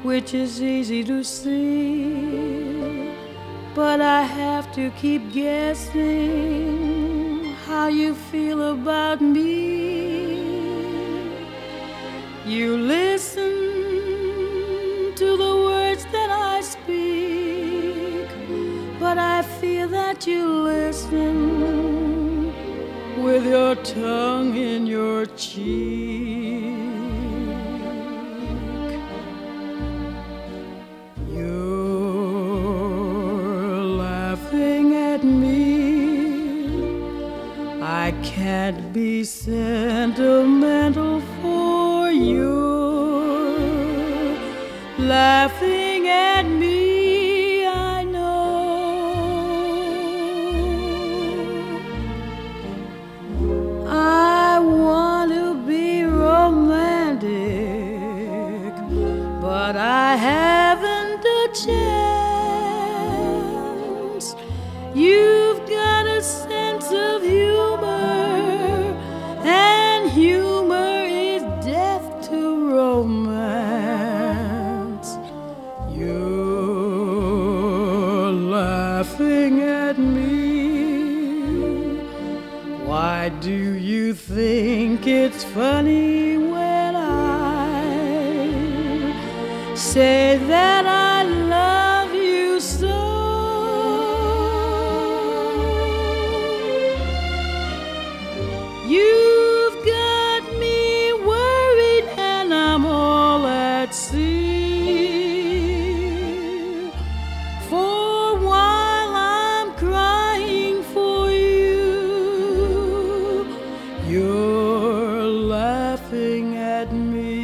which is easy to see, but I have to keep guessing how you feel about me. You listen to the words that I speak, but I fear that you listen with your tongue in your cheek. You're laughing at me. I can't be sentimental for you. Laughing at me, I know. I want to be romantic, but I haven't a chance. You've got a sense of humor, and humor is death to romance. You're laughing at me. Why do you think it's funny when I say that I love you so? You've got me worried and I'm all at sea. For while I'm crying for you, you're laughing at me.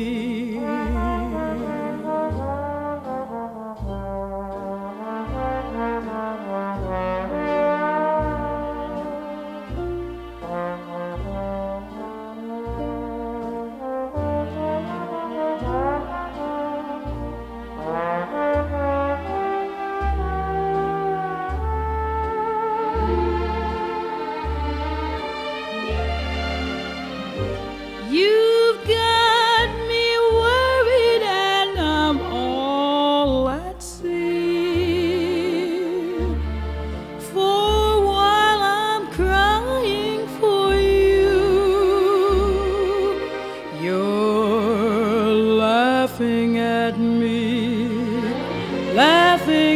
You've got me worried and I'm all at sea. For while I'm crying for you, you're laughing at me, laughing